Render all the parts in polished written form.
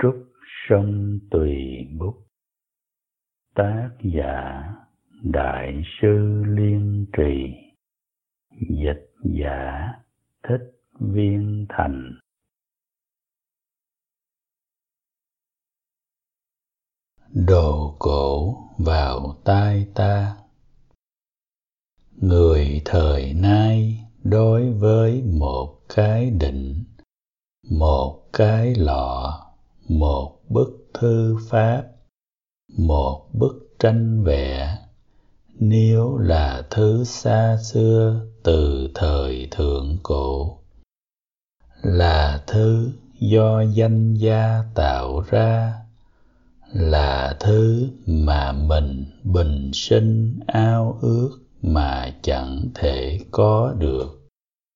Trúc sông Tùy Bút. Tác giả Đại sư Liên Trì. Dịch giả Thích Viên Thành. Đồ cổ vào tai ta. Người thời nay đối với một cái định, một cái lọ, một bức thư pháp, một bức tranh vẽ, nếu là thứ xa xưa từ thời thượng cổ, là thứ do danh gia tạo ra, là thứ mà mình bình sinh ao ước mà chẳng thể có được.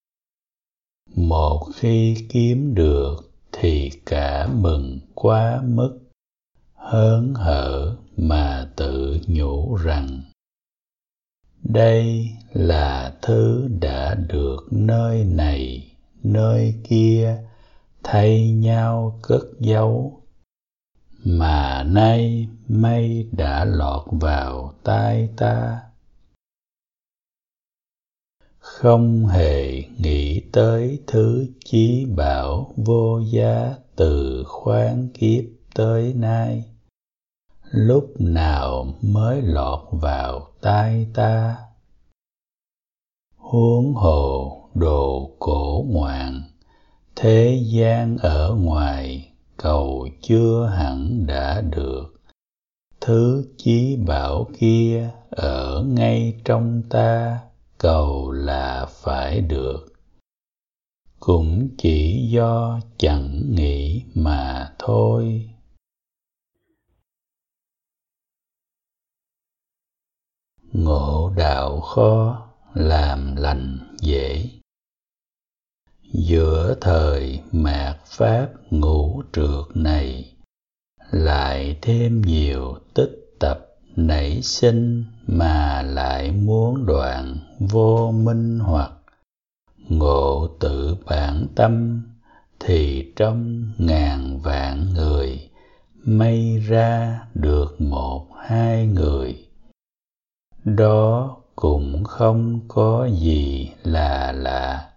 Một khi kiếm được thì cả mừng quá mức, hớn hở mà tự nhủ rằng đây là thứ đã được nơi này nơi kia thay nhau cất giấu, mà nay mây đã lọt vào tai ta. Không hề nghĩ tới thứ chí bảo vô giá từ khoáng kiếp tới nay, lúc nào mới lọt vào tai ta. Huống hồ đồ cổ ngoạn, thế gian ở ngoài cầu chưa hẳn đã được, thứ chí bảo kia ở ngay trong ta cầu là phải được. Cũng chỉ do chẳng nghĩ mà thôi. Ngộ đạo khó, làm lành dễ. Giữa thời mạt pháp ngũ trược này, lại thêm nhiều tích tập nảy sinh mà lại muốn đoạn vô minh hoặc ngộ tự bản tâm, thì trong ngàn vạn người may ra được một hai người. Đó cũng không có gì là lạ.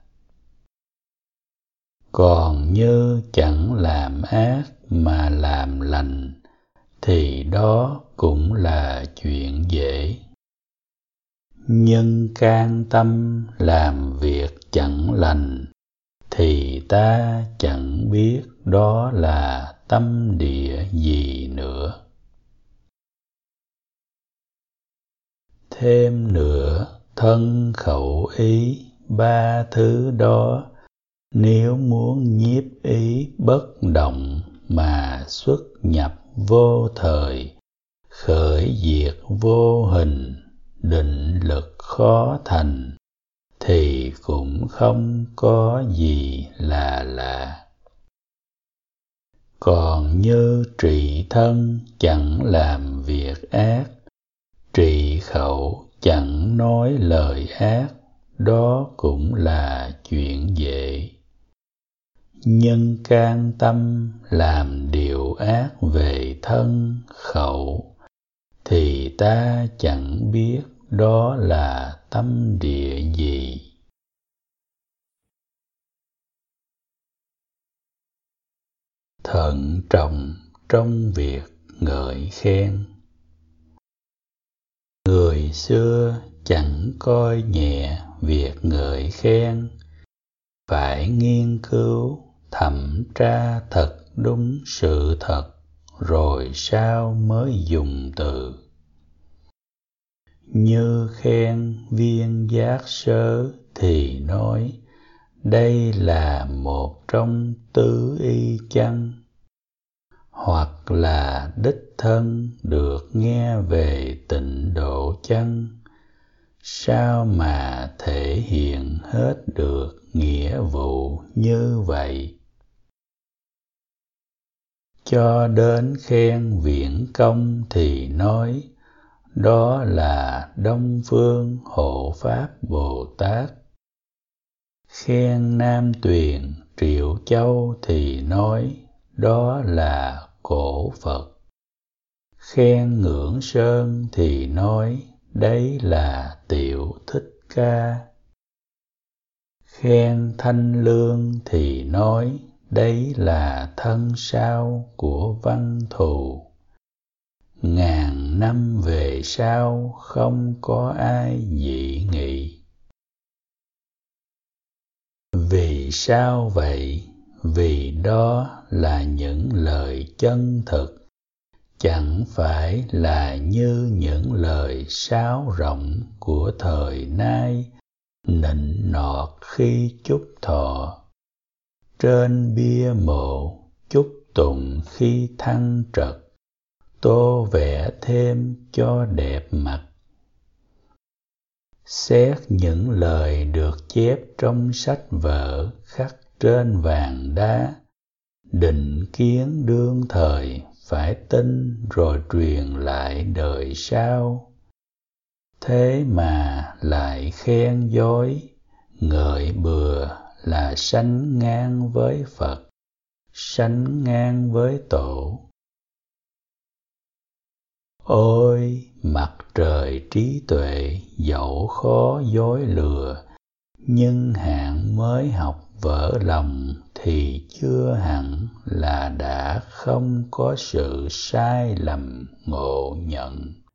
Còn như chẳng làm ác mà làm lành, thì đó cũng là chuyện dễ. Nhưng can tâm làm việc chẳng lành, thì ta chẳng biết đó là tâm địa gì nữa. Thêm nữa, thân khẩu ý, ba thứ đó, nếu muốn nhiếp ý bất động mà xuất nhập vô thời, khởi diệt vô hình, định lực khó thành, thì cũng không có gì là lạ. Còn như trị thân chẳng làm việc ác, trị khẩu chẳng nói lời ác, đó cũng là chuyện dễ. Nhưng can tâm làm điều ác về thân khẩu, thì ta chẳng biết đó là tâm địa gì. Thận trọng trong việc ngợi khen. Người xưa chẳng coi nhẹ việc ngợi khen, phải nghiên cứu thẩm tra thật đúng sự thật, rồi sau mới dùng từ. Như khen viên giác sớ thì nói đây là một trong tứ y chăng, hoặc là đích thân được nghe về tịnh độ chăng, sao mà thể hiện hết được nghĩa vụ như vậy. Cho đến khen Viễn Công thì nói đó là Đông Phương Hộ Pháp Bồ Tát. Khen Nam Tuyền Triệu Châu thì nói đó là cổ Phật. Khen ngưỡng sơn thì nói đấy là Tiểu Thích Ca. Khen thanh lương thì nói đấy là thân sao của Văn Thù. Ngàn năm về sau không có ai dị nghị. Vì sao vậy? Vì đó là những lời chân thực, chẳng phải là như những lời sáo rỗng của thời nay nịnh nọt khi chúc thọ, trên bia mộ chúc tụng khi thăng trật, tô vẽ thêm cho đẹp mặt. Xét những lời được chép trong sách vở khắc trên vàng đá, định kiến đương thời phải tin rồi truyền lại đời sau. Thế mà lại khen dối, ngợi bừa là sánh ngang với Phật, sánh ngang với Tổ. Ôi mặt trời trí tuệ dẫu khó dối lừa, nhưng hạng mới học vỡ lòng thì chưa hẳn là đã không có sự sai lầm ngộ nhận.